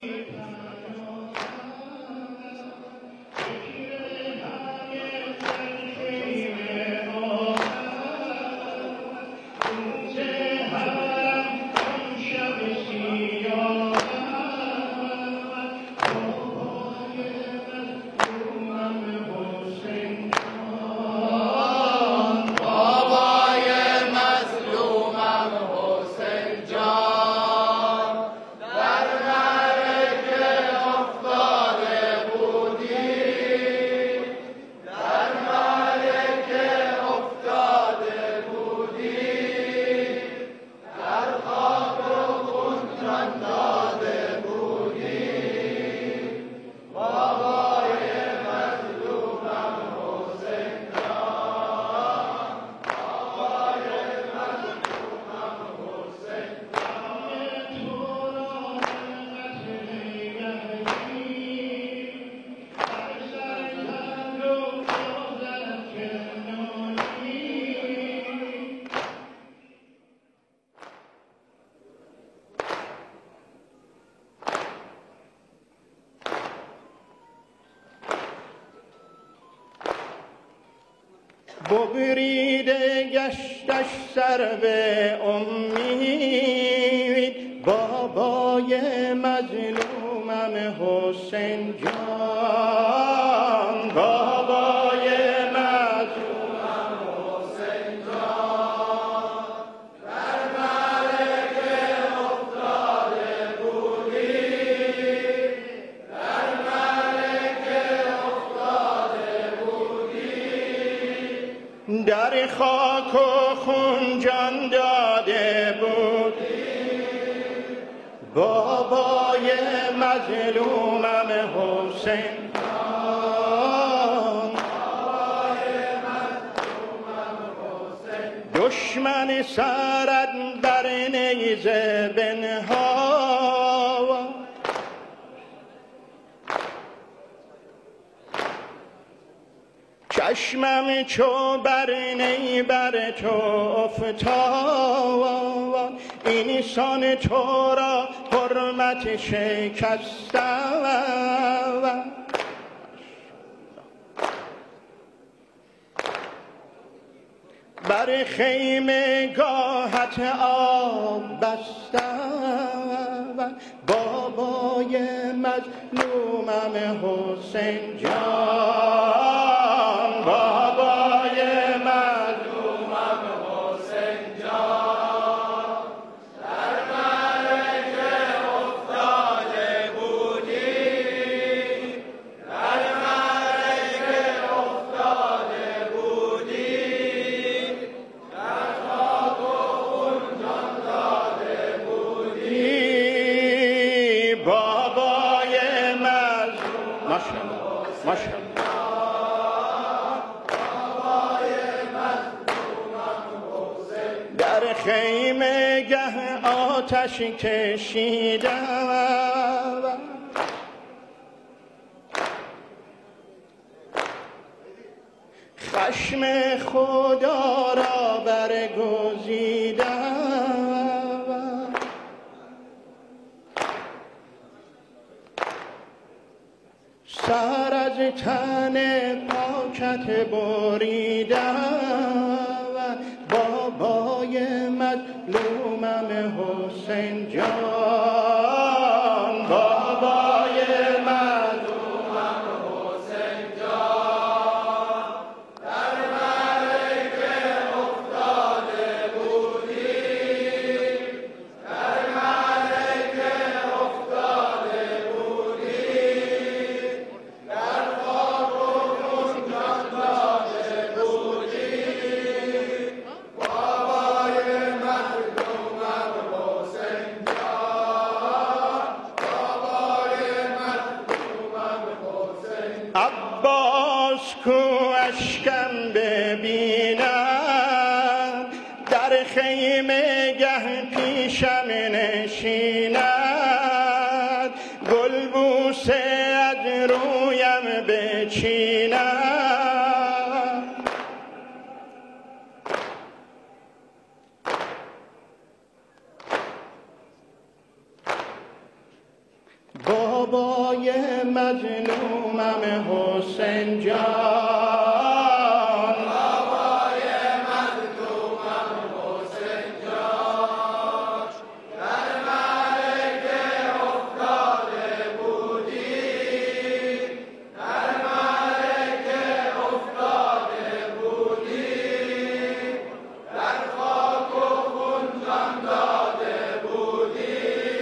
ببریده گشتش سر به امید، بابای مظلومم حسین جان، بابای مظلومم حسین جان. در معرکه افتاده بودی، در معرکه افتاده بودی، در خاک و خون جان داده بودی، بابای مظلومم حسین جان، بابای مظلومم حسین. دشمن سرت بر نیزه بنهاد، چشمم چو بر نی بر تو افتاد، اینسان تو را حرمت شکستم، بر خیمه گاهت آب بستم، بابای مظلومم حسین جان، بابای مظلومم حسین جان. در معرکه افتاده بودی، در معرکه افتاده بودی، در خاک و خون جان داده بودی، بابای مظلوم. ماشاءالله در خیمه گه آتش کشیدم، خشم خدا را برگزیدم، سر از تن پاکت بریدم، بابای مظلومم حسین جان، بابای مظلومم حسین جان. در معرکه افتاده بودی، در معرکه افتاده بودی، در خاک و خون جان داده بودی، بابای مظلومم حسین جان، بابای مظلومم حسین. عباس کو اشکم ببینم، در خیمه گه پیشم نشیند، گلبوسه از رویم بچیند، بابای مظلومم حسین جان، بابای مظلومم حسین جان، در معرکه افتاده بودی، در معرکه افتاده بودی، در خاک و خون جان داده بودی.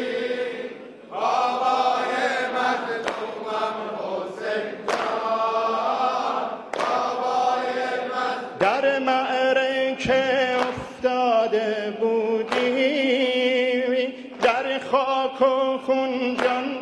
بابای مظلومم حسین جان، بابای مظلومم در معرکه افتاده بودی، در خاک و خون جان